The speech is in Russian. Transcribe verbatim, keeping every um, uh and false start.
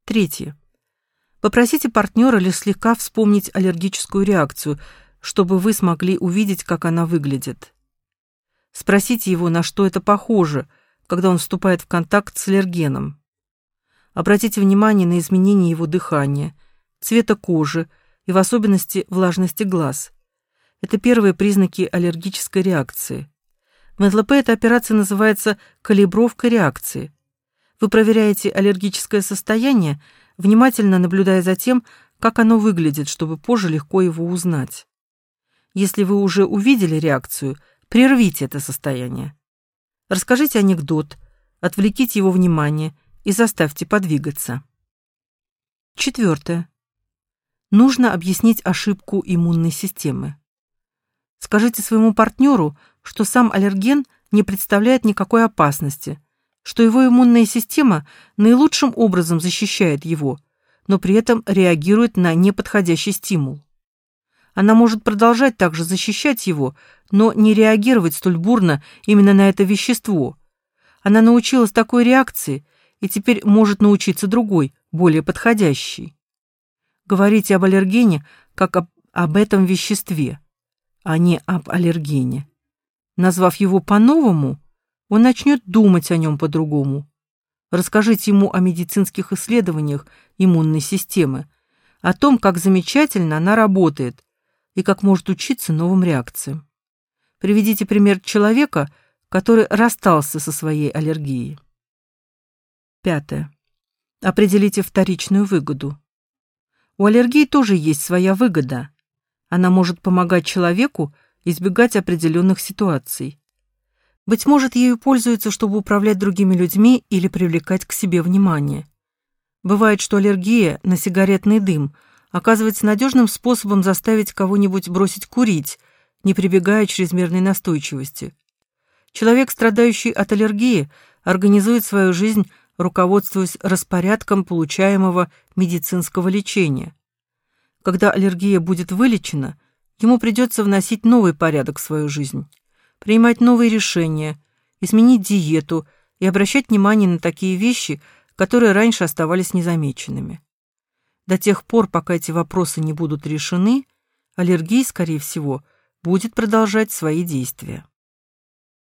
Третье. Попросите партнера лишь слегка вспомнить аллергическую реакцию, чтобы вы смогли увидеть, как она выглядит. Спросите его, на что это похоже, когда он вступает в контакт с аллергеном. Обратите внимание на изменения его дыхания, цвета кожи и в особенности влажности глаз. Это первые признаки аллергической реакции. В эм эл пэ эта операция называется калибровка реакции. Вы проверяете аллергическое состояние, внимательно наблюдая за тем, как оно выглядит, чтобы позже легко его узнать. Если вы уже увидели реакцию, прервите это состояние. Расскажите анекдот, отвлеките его внимание и заставьте подвигаться. Четвертое. Нужно объяснить ошибку иммунной системы. Скажите своему партнеру, что сам аллерген не представляет никакой опасности, что его иммунная система наилучшим образом защищает его, но при этом реагирует на неподходящий стимул. Она может продолжать также защищать его, но не реагировать столь бурно именно на это вещество. Она научилась такой реакции и теперь может научиться другой, более подходящей. Говорите об аллергене как об, об этом веществе, а не об аллергене. Назвав его по-новому, он начнет думать о нем по-другому. Расскажите ему о медицинских исследованиях иммунной системы, о том, как замечательно она работает и как может учиться новым реакциям. Приведите пример человека, который расстался со своей аллергией. Пятое. Определите вторичную выгоду. У аллергии тоже есть своя выгода. Она может помогать человеку избегать определенных ситуаций. Быть может, ею пользуются, чтобы управлять другими людьми или привлекать к себе внимание. Бывает, что аллергия на сигаретный дым оказывается надежным способом заставить кого-нибудь бросить курить, не прибегая к чрезмерной настойчивости. Человек, страдающий от аллергии, организует свою жизнь, руководствуясь распорядком получаемого медицинского лечения. Когда аллергия будет вылечена, ему придется вносить новый порядок в свою жизнь, принимать новые решения, изменить диету и обращать внимание на такие вещи, которые раньше оставались незамеченными. До тех пор, пока эти вопросы не будут решены, аллергия, скорее всего, будет продолжать свои действия.